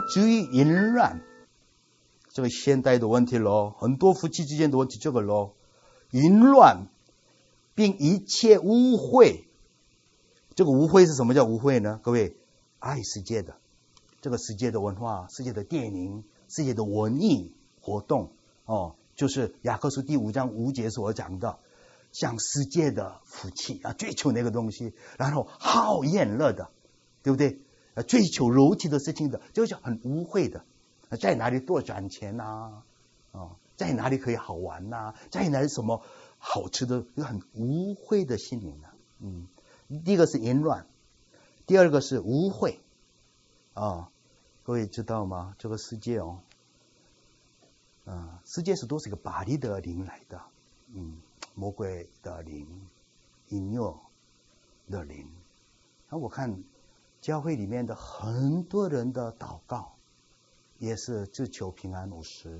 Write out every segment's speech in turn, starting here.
至于淫乱，这个现代的问题咯，很多夫妻之间的问题这个咯，淫乱并一切污秽。这个污秽是什么叫污秽呢？各位，爱世界的，这个世界的文化、世界的电影、世界的文艺活动就是雅各书第5章5节所讲的，像世界的福气追求那个东西，然后好厌乐的，对不对？追求肉体的事情的，就是很污秽的。在哪里多赚钱在哪里可以好玩在哪里什么好吃的，有很污秽的心灵第一个是淫乱，第二个是污秽各位知道吗？这个世界世界是都是一个巴黎的灵来的，魔鬼的灵，引诱的灵。我看教会里面的很多人的祷告也是只求平安无事，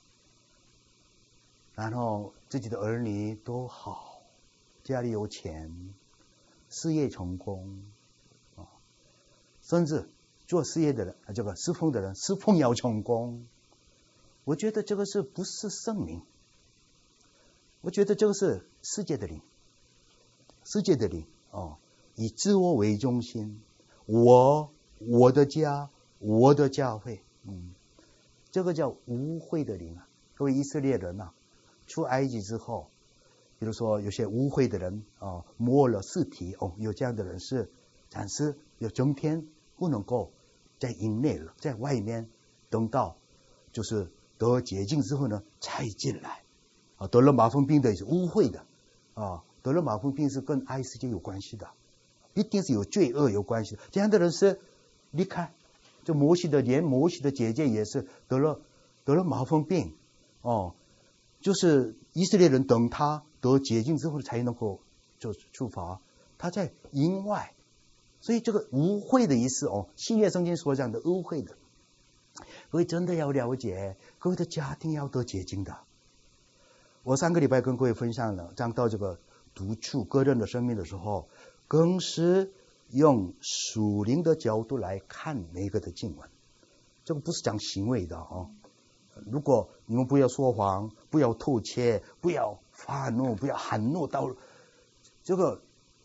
然后自己的儿女都好，家里有钱，事业成功甚至做事业的人，这个侍奉的人侍奉要成功。我觉得这个是不是圣灵？我觉得这个是世界的灵，世界的灵以自我为中心，我的家，我的教会这个叫污秽的灵各位以色列人出埃及之后，比如说有些污秽的人摸了尸体有这样的人是暂时有整天不能够在营内了，在外面等到就是得洁净之后呢才进来得了麻风病的也是污秽的得了麻风病是跟爱世界有关系的，一定是有罪恶有关系的。这样的人是离开，就摩西的姐姐也是得了麻风病就是以色列人等他得洁净之后才能够就出发，他在营外。所以这个污秽的意思新约圣经所讲的污秽的，各位真的要了解，各位的家庭要得洁净的。我上个礼拜跟各位分享了讲到这个独处个人的生命的时候，更是用属灵的角度来看每个的经文，这个不是讲行为的如果你们不要说谎，不要偷窃，不要发怒，不要含怒到这个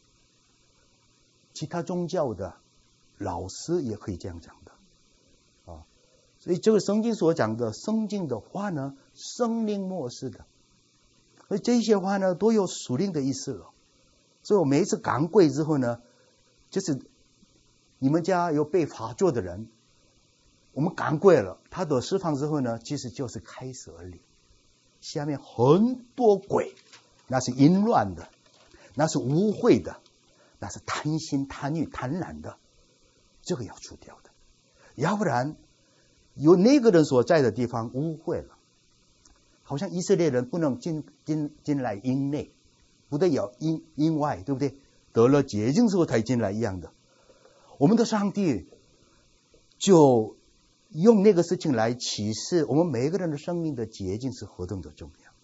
其他宗教的老师也可以这样讲的所以这个圣经所讲的圣经的话呢，生灵漠视的，所以这些话呢都有属灵的意思了。所以我每一次赶鬼之后呢，就是你们家有被罚做的人，我们赶鬼了，他得释放之后呢，其实就是开始而已。下面很多鬼，那是淫乱的，那是污秽的，那是贪心贪欲贪婪的，这个要除掉的。要不然有那个人所在的地方污秽了，好像以色列人不能进来营内，不得要营外，对不对？得了洁净之后才进来一样的。我们的上帝就用那个事情来启示我们每个人的生命的洁净是何等的重要。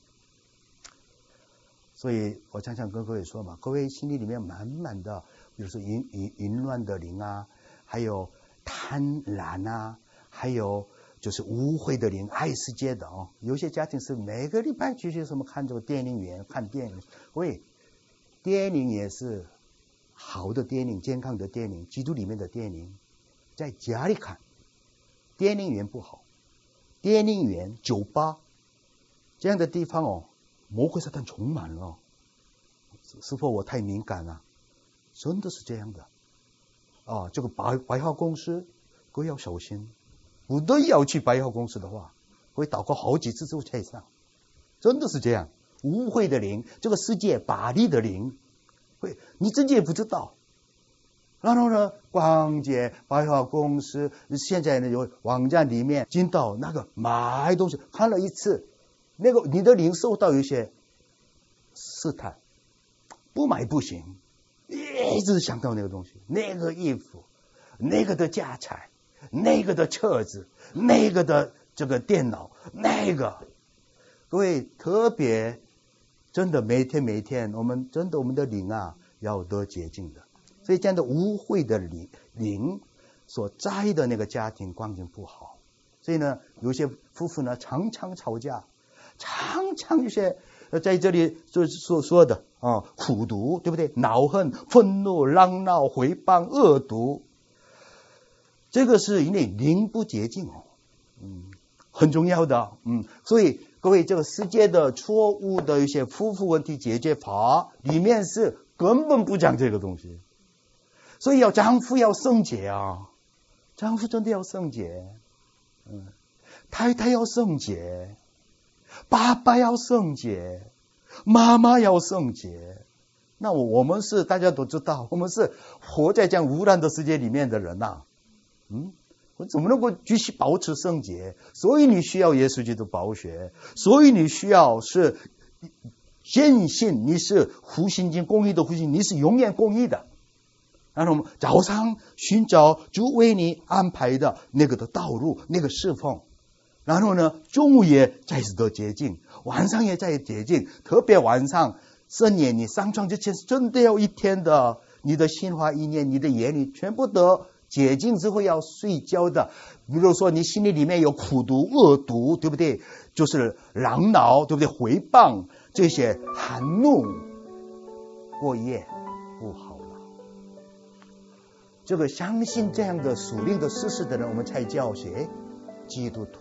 所以我常常跟各位说嘛，各位心里面满满的，比如说淫乱的灵还有贪婪还有就是污秽的灵，爱世界的有些家庭是每个礼拜去什么看这个电影院看电影，电影也是好的电影，健康的电影，基督里面的电影，在家里看。电影院不好，电影院酒吧这样的地方魔鬼撒旦充满了是否我太敏感了？真的是这样的这个百货公司各位要小心，不得要去百货公司的话会祷告好几次之后才上，真的是这样。污秽的灵，这个世界巴黎的灵，你自己也不知道。然后呢，逛街百货公司，现在呢有网站里面进到那个买东西，看了一次，那个你的灵受到一些试探，不买不行，一直想到那个东西，那个衣服，那个的家财，那个的车子，那个的这个电脑，那个，各位特别真的每天我们的灵要得洁净的。所以这样的污秽的灵所在的那个家庭光景不好，所以呢，有些夫妇呢常常吵架，常常一些在这里所说的苦毒，对不对？恼恨、愤怒、嚷闹、诽谤、恶毒，这个是因为灵不洁净很重要的。所以各位，这个世界的错误的一些夫妇问题解决法里面是根本不讲这个东西。所以丈夫要圣洁啊，丈夫真的要圣洁，太太要圣洁，爸爸要圣洁，妈妈要圣洁。那我们是大家都知道，我们是活在这样污染的世界里面的人呐。我怎么能够继续保持圣洁？所以你需要耶稣基督宝血，所以你需要是坚信你是复兴经公义的复兴，你是永远公义的。然后我们早上寻找主为你安排的那个的道路，那个侍奉。然后呢，中午也再次的洁净，晚上也在洁净。特别晚上深夜你上床之前，真的要一天的你的心怀意念，你的言语全部都洁净之后要睡觉的。比如说你心里面有苦毒、恶毒，对不对？就是嚷闹，对不对？诽谤，这些含怒过夜不好了。这个相信这样的属灵的事实的人，我们才叫谁？基督徒。